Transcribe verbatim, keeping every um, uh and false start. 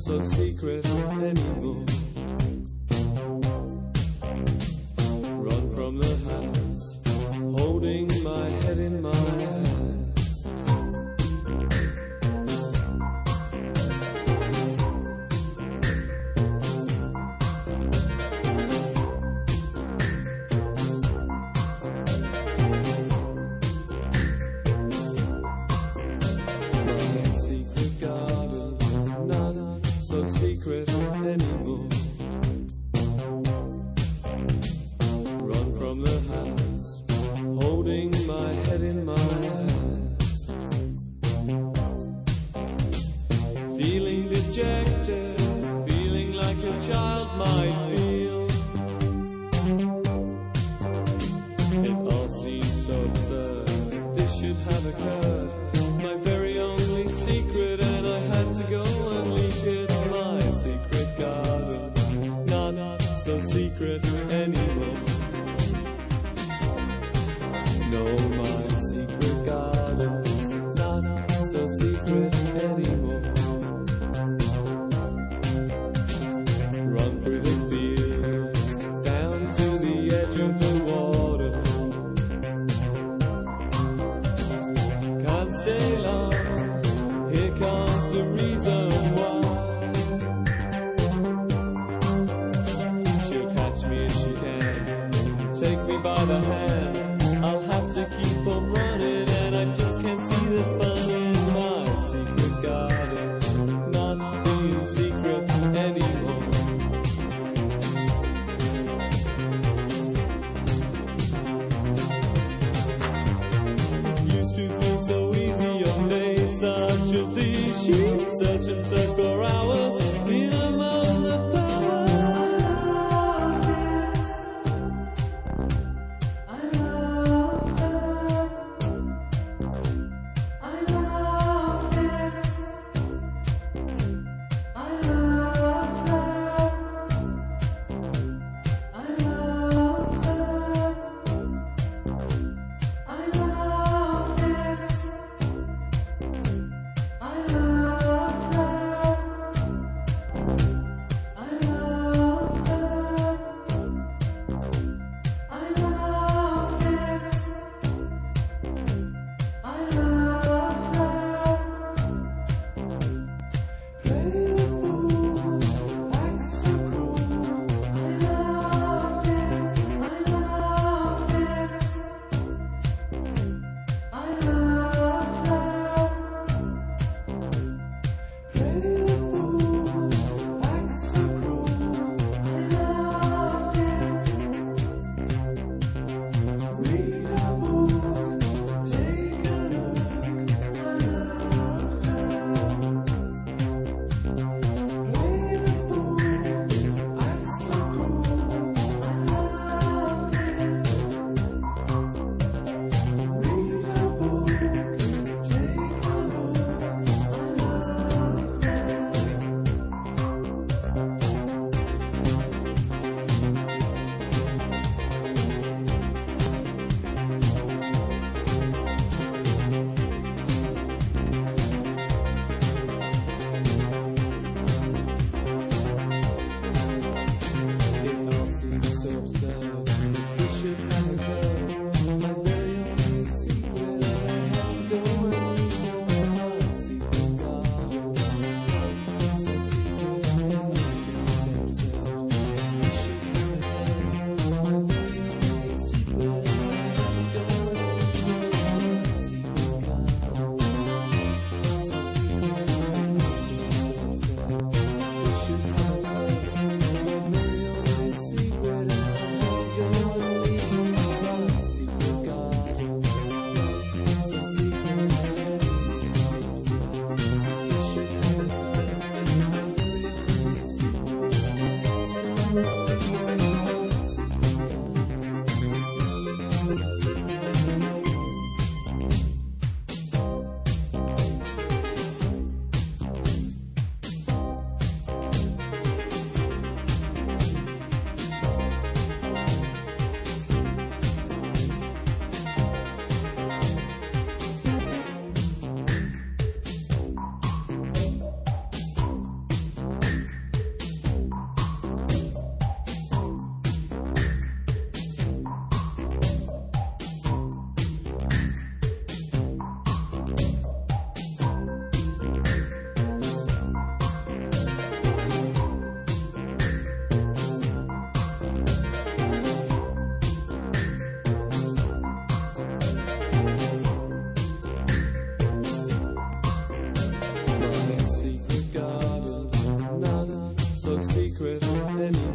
so secret anymore. Run from the house, holding my head in my hands. My secret garden is not so secret anymore. Run from the house, holding my head in my hands. Feeling dejected, feeling like a child might feel. It all seems so absurd, this should have occurred. My very only secret, and I had to go and leak it. My secret garden, not so secret anymore. No, my secret garden's not so secret anymore. Run through the fields, down to the edge of the water. Can't stay long, here comes the reason why. She'll catch me if she can, take me by the hand. I'll have to keep on running, and I just can't see the fun in my secret garden, not being secret anymore. It used to feel so easy on days such as these. She'd search and search for hours in among the flowers. secret anymore.